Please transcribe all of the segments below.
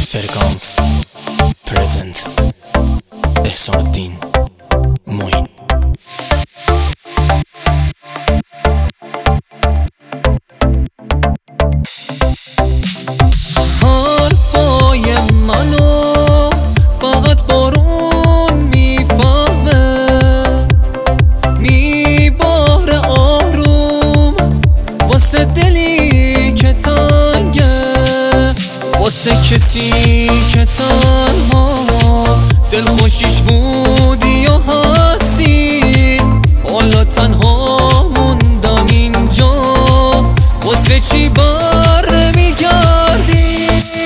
فرکانس پرزنت احسان الدین معین. حرفای منو فقط بارون میفهمه، میباره آروم واسه دلی که تنگه، واسه کسی که تنها دل خوشیش بودی یا هستی، حالا تنها موندم اینجا، واسه چی بر میگردی؟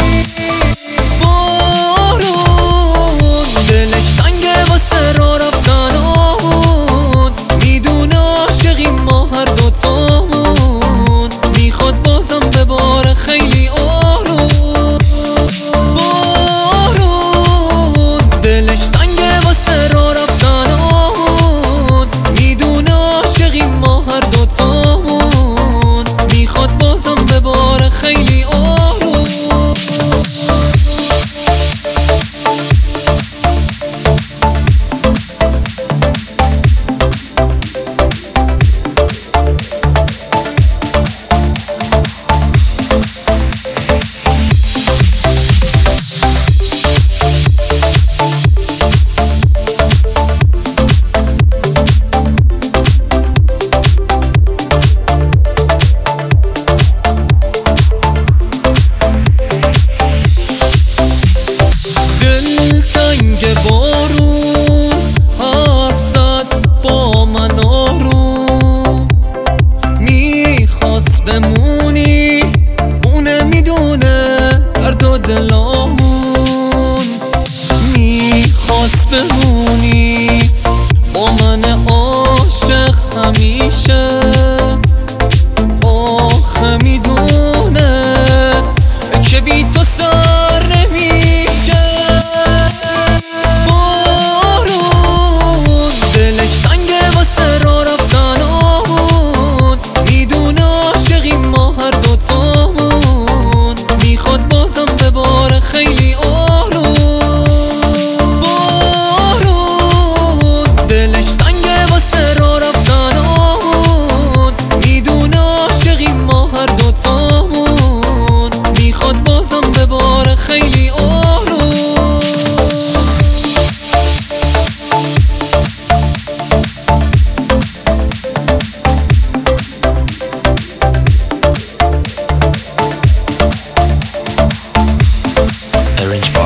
بارون دلش تنگه واسه را رفتنامون، میدونه عاشقیم ما هر دوتامون، میخواد بازم بباره خیلی آروم. بارون دلش تنگه واسه را رفتنامون، میدونه عاشقیم ما هر دوتامون، میخواد بازم بباره خیلی آروم. بارون حرف زد با من آروم، میخواست بمونی اونه میدونه درد و دلامون، میخواست بمونی با من عاشق همیشه، آخه میدونه که بی تو سر نمیشه. خیلی آروم. بارون دلش تنگه واسه را رفتنامون، میدونه عاشقیم ما هر دوتامون، میخواد بازم بباره خیلی آروم. Arranged by